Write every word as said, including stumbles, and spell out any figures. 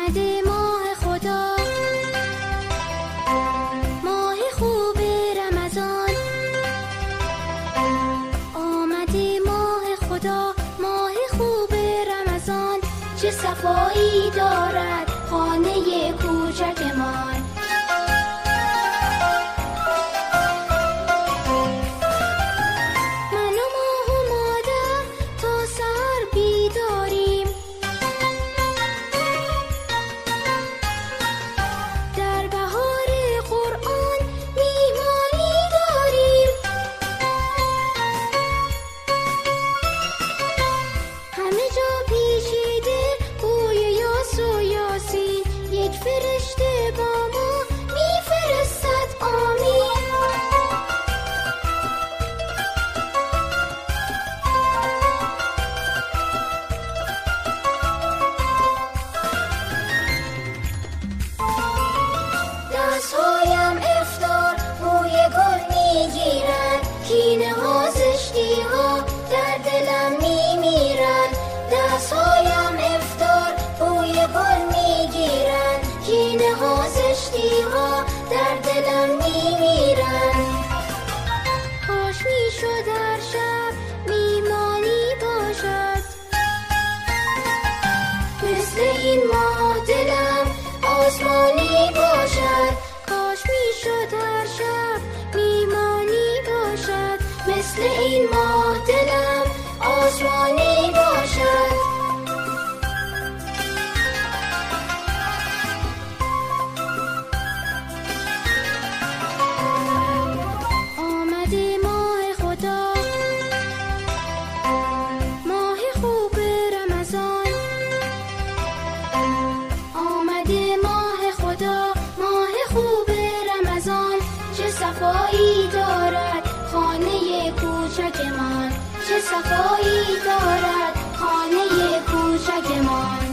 آمده ماه خدا، ماه خوب رمضان. آمده ماه خدا، ماه خوب رمضان. چه صفایی دارد خانه کوچکمان. من و ماه و مادر تا سحر بیداریم، در بهار قرآن میهمانی داریم. همه جا پیچیده بوی یاس و یاسین، یک فرشته با ما میفرستد آمین. دستهایم افطار بوی گل میگیرد، کینه ها زشتی ها در دلم میمیرد. دستهایم افطار بوی گل میگیرد، کینه ها زشتی ها در دلم میمیرد. کاش میشد در شب میمانی باشد، مثل این ماه دلم آسمانی باشد. کاش میشد هر شب میمانی باشد، مثل این ماه دلم آسمانی باشد. آمده ماه خدا، ماه خوب رمضان. آمده ماه خدا، ماه خوب رمضان. چه صفایی دارد خانه کوچکمان، چه صفایی دارد خانه کوچکمان.